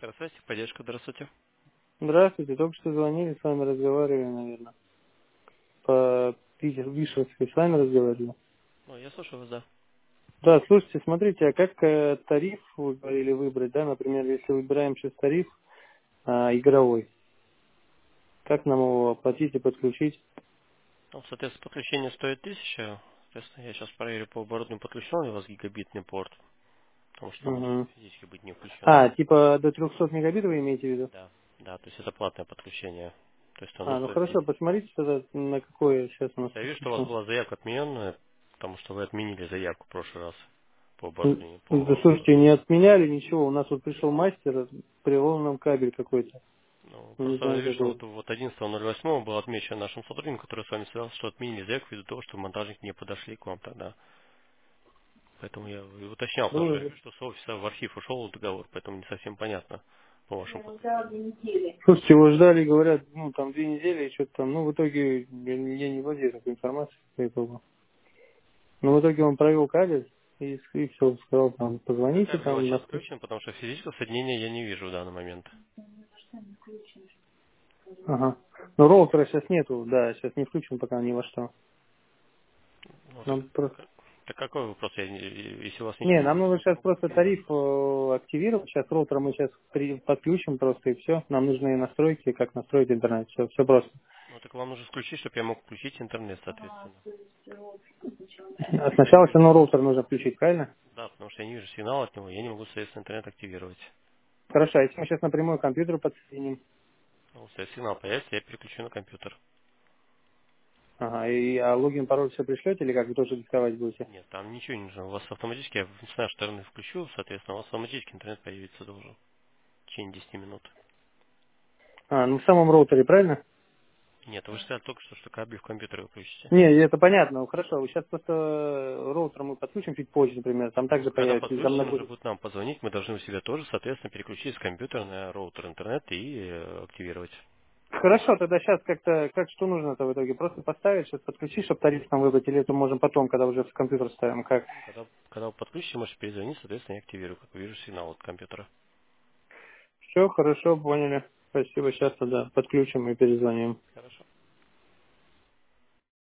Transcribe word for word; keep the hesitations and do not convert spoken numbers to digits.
Здравствуйте, поддержка, здравствуйте. Здравствуйте, только что звонили, с вами разговаривали, наверное. По Питер Вишевской с вами разговаривали. Ну, я слушаю вас, да. Да, слушайте, смотрите, а как э, тариф вы говорили выбрать, да, например, если выбираем сейчас тариф а, игровой, как нам его оплатить и подключить? Ну, соответственно, подключение стоит тысяча. Соответственно, я сейчас проверю по оборудованию, подключен ли у вас гигабитный порт, потому что там может Мгм. физически быть не включен. А, типа до трехсот мегабит вы имеете в виду? Да, да, то есть это платное подключение. То есть оно А, ну стоит хорошо, десять. посмотрите тогда, на какое сейчас у нас Я вижу, что у вас подключено. была заявка отмененная, потому что вы отменили заявку в прошлый раз по М, оборудованию, Да по... слушайте, не отменяли ничего, у нас вот пришел мастер, привел нам кабель какой-то, Ну, не просто я знаю вижу, что какой. вот, вот одиннадцатого ноль восьмого был отмечен нашим сотрудником, который с вами связался, что отменили заявку ввиду того, что монтажники не подошли к вам тогда. Поэтому я и уточнял, потому что я Ну, вижу, что с офиса в архив ушел договор, поэтому не совсем понятно по вашему подключению. слушайте, его ждали, говорят, ну, там две недели и что-то там. Ну, в итоге я, не я не владею такой информацией по итогу. Но в итоге он провел кабель и, и все, сказал, там, А позвоните кабель у вас там на сейчас встречу. включен, потому что физического соединения я не вижу в данный момент. Ага. Но роутера сейчас нету, да, сейчас не включен пока ни во что. Ну, так, Нам просто... так какой вопрос, я не- если у вас ничего Не, не нам нужно включено, сейчас попробуйте просто активировать. тариф э, активировать. Сейчас роутер мы сейчас при, подключим просто и все. Нам нужны настройки, как настроить интернет. Все, все просто. Ну, так вам нужно включить, чтобы я мог включить интернет, соответственно. А сначала все равно роутер нужно включить, правильно? Да, потому что я не вижу сигнала от него, я не могу, соответственно, интернет активировать. Хорошо, а если мы сейчас напрямую к компьютеру подсоединим? Ну, если сигнал появится, я переключу на компьютер. Ага, и а логин, пароль все пришлете или как вы тоже диктовать будете? Нет, там ничего не нужно. У вас автоматически, я с нашей стороны включу, соответственно, у вас автоматически интернет появится должен в течение десяти минут. А, ну в самом роутере, правильно? Нет, вы же сказали только что, что кабель в компьютер вы включите. Не, это понятно, ну, хорошо. Сейчас просто э, роутер мы подключим чуть позже, например, там Ну, также когда появится, или там подключите, надо нужно будет. будет нам позвонить, мы должны у себя тоже, соответственно, переключить с компьютера на роутер интернет и э, активировать. Хорошо, тогда сейчас как-то, как что нужно-то в итоге? Просто поставить, сейчас подключить, чтобы тариф нам выбрать, или это можем потом, когда уже в компьютер ставим, как? Ну, когда, когда вы подключите, можете перезвонить, соответственно, я активирую, как вижу сигнал от компьютера. Все, хорошо, поняли. Спасибо, сейчас тогда подключим и перезвоним. Хорошо.